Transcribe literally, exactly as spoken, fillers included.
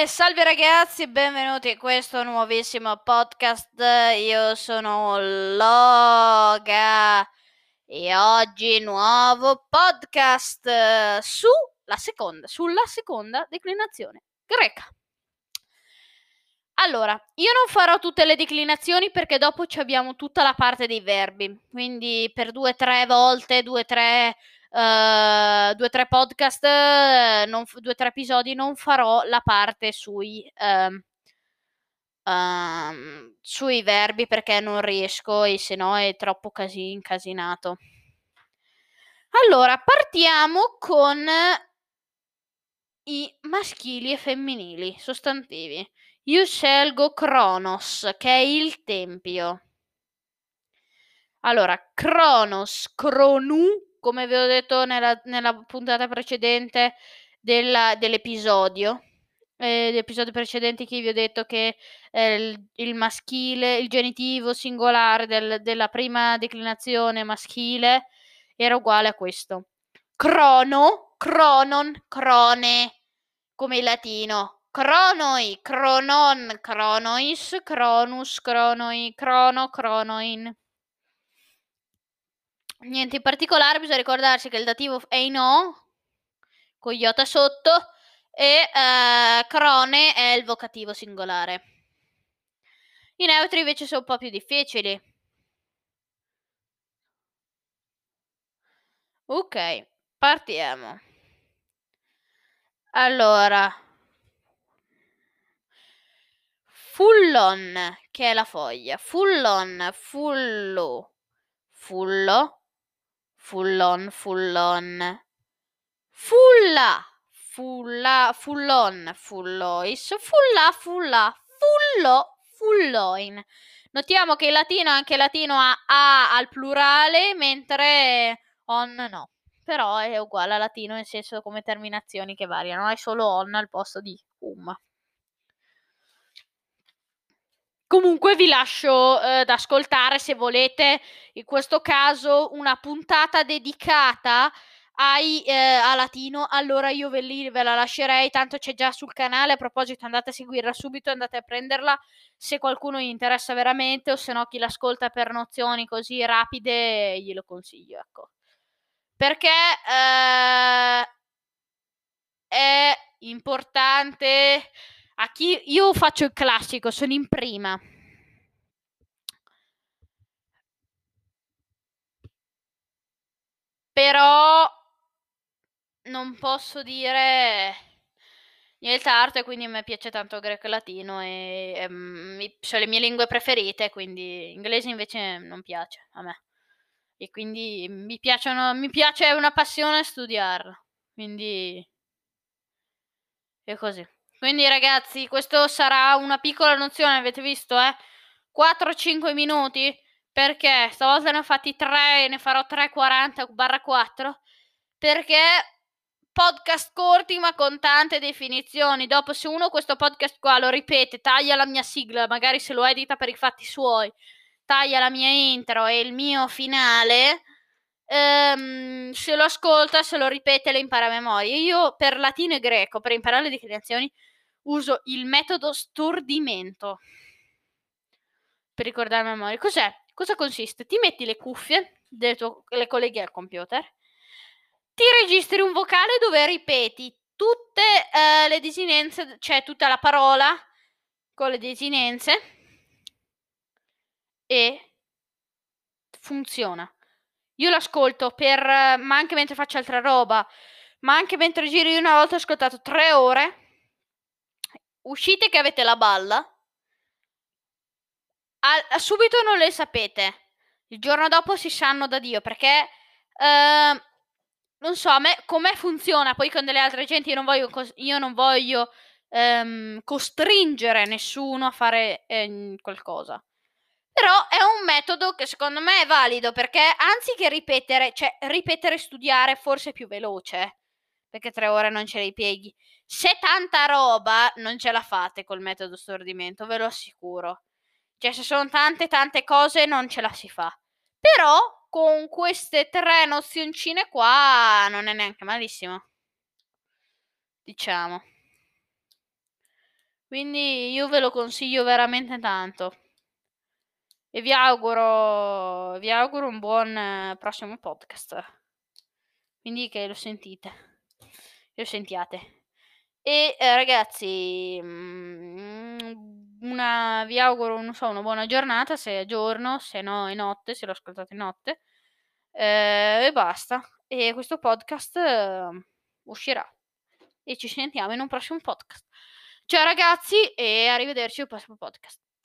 E salve ragazzi, benvenuti in questo nuovissimo podcast. Io sono Loga e oggi nuovo podcast sulla seconda, sulla seconda declinazione greca. Allora, io non farò tutte le declinazioni perché dopo ci abbiamo tutta la parte dei verbi, quindi per due o tre volte, due o tre, uh, due, tre podcast, uh, non, due o tre episodi non farò la parte sui, um, um, sui verbi perché non riesco e se no è troppo casi- incasinato. Allora, partiamo con i maschili e femminili, sostantivi. Io scelgo Cronos, che è il tempio. Allora, Cronos, Cronu, come vi ho detto nella, nella puntata precedente della, dell'episodio, eh, l'episodio precedente che vi ho detto che eh, il, il maschile, il genitivo singolare del, della prima declinazione maschile era uguale a questo. Crono, cronon, crone, come il latino. Cronoi, cronon, cronois, cronus, cronoi, crono, cronoin. Niente in particolare, bisogna ricordarsi che il dativo è in O, con iota sotto, e eh, crone è il vocativo singolare. I neutri invece sono un po' più difficili. Ok, partiamo. Allora, fullon, che è la foglia. Fullon, fullo, fullo, fullon, fullon. Fulla, fulla, fullon, fullois, fulla, fulla, fullo, fulloin. Notiamo che il latino, anche il latino ha A al plurale, mentre on no. Però è uguale al latino nel senso come terminazioni che variano, è solo on al posto di um. Comunque vi lascio eh, ad ascoltare, se volete, in questo caso una puntata dedicata ai, eh, a latino, allora io ve, li, ve la lascerei, tanto c'è già sul canale. A proposito, andate a seguirla subito, andate a prenderla se qualcuno gli interessa veramente, o se no chi l'ascolta per nozioni così rapide glielo consiglio, ecco. Perché eh, è importante a chi... Io faccio il classico, sono in prima. Però non posso dire nient'altro, quindi a me piace tanto greco e latino e, e mi, sono le mie lingue preferite, quindi inglese invece non piace a me. E quindi mi piacciono, mi piace, è una passione studiarlo. Quindi è così. Quindi ragazzi, questo sarà una piccola nozione, avete visto, eh? quattro cinque minuti, perché stavolta ne ho fatti tre e ne farò tre quaranta barra quattro, perché podcast corti ma con tante definizioni. Dopo, se uno questo podcast qua lo ripete, taglia la mia sigla, magari se lo edita per i fatti suoi, taglia la mia intro e il mio finale, ehm, se lo ascolta, se lo ripete, le impara a memoria. Io per latino e greco, per imparare le declinazioni, uso il metodo stordimento per ricordare a memoria. Cos'è? Cosa consiste? Ti metti le cuffie, le, tuo, le colleghi al computer, ti registri un vocale dove ripeti tutte uh, le desinenze, cioè tutta la parola con le desinenze, e funziona. Io l'ascolto per, ma anche mentre faccio altra roba, ma anche mentre giro. Io una volta ho ascoltato tre ore. Uscite che avete la balla, a, a subito non le sapete, il giorno dopo si sanno da Dio, perché uh, non so a me com'è funziona poi con delle altre genti. Io non voglio, io non voglio um, costringere nessuno a fare eh, qualcosa, però è un metodo che secondo me è valido, perché anziché ripetere, cioè ripetere e studiare forse è più veloce, perché tre ore non ce le pieghi. Se tanta roba non ce la fate col metodo stordimento, ve lo assicuro. Cioè se sono tante tante cose non ce la si fa. Però con queste tre nozioncine qua non è neanche malissimo, diciamo. Quindi io ve lo consiglio veramente tanto. E vi auguro vi auguro un buon prossimo podcast. Quindi che lo sentite, che lo sentiate. E, ehm, ragazzi, mhmm, una vi auguro, non so, una buona giornata se è giorno, se no è notte, se lo ascoltate notte. Ehm, e basta. E questo podcast ehm, uscirà. E ci sentiamo in un prossimo podcast. Ciao ragazzi e arrivederci al prossimo podcast.